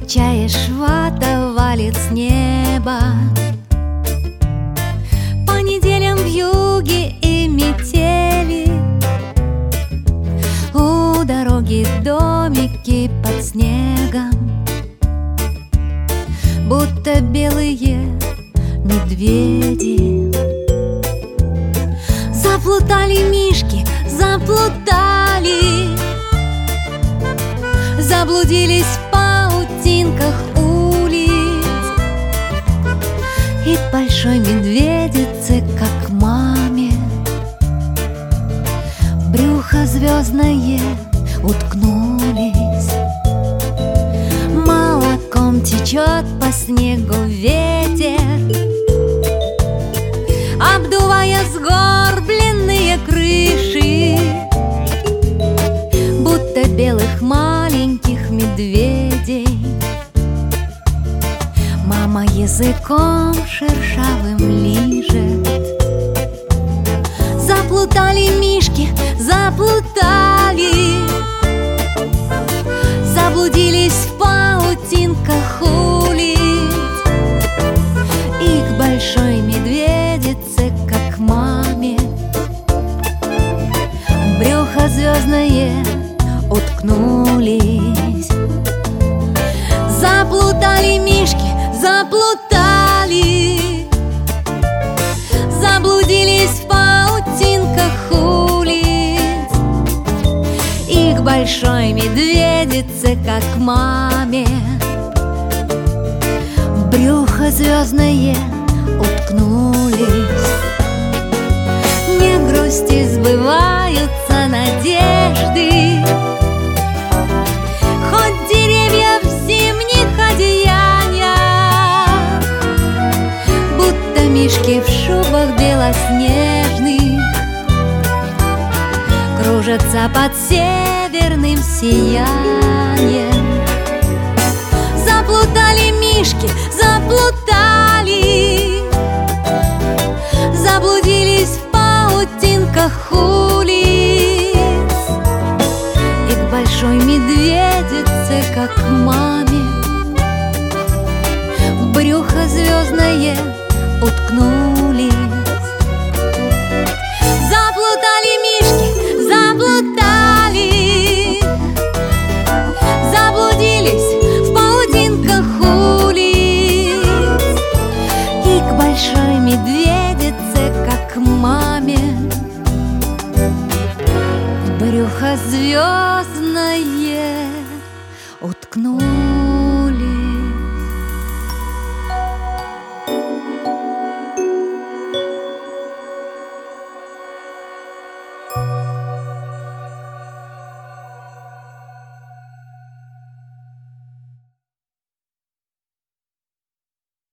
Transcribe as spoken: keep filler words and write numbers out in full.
Чаешь, вата валит с неба. По неделям вьюги и метели, у дороги домики под снегом, будто белые медведи. Заплутали мишки, заплутали, заблудились в паутинках улиц. И к большой медведице, как к маме, в брюхо звездное уткнулись. Молоком течет по снегу ветер, обдувая сгорбленные крыши, будто белых маленьких медведей. Мама языком шершавым лижет. Заплутали мишки, заплутали, заблудились в паутинках улиц. И к большой медведице, как к маме, в брюхо звездное уткнулись. Заплутали мишки, заплутали, заблудились в паутинках улиц. И к большой медведице, как к маме, в брюхо звездное уткнулись. Не грусти, сбываются надежды, хоть деревья в зимних одеяниях, будто мишки в шубах белоснежных, кружатся под северным сиянием. Заплутали мишки, заплутали, заблудились в паутинках улиц. И к большой медведице, как к маме, в брюхо звездное уткнулись. Заплутали мишки, заплутали, заблудились в паутинках улиц. И к большой медведице, как к маме, в брюхо звездное уткнулись.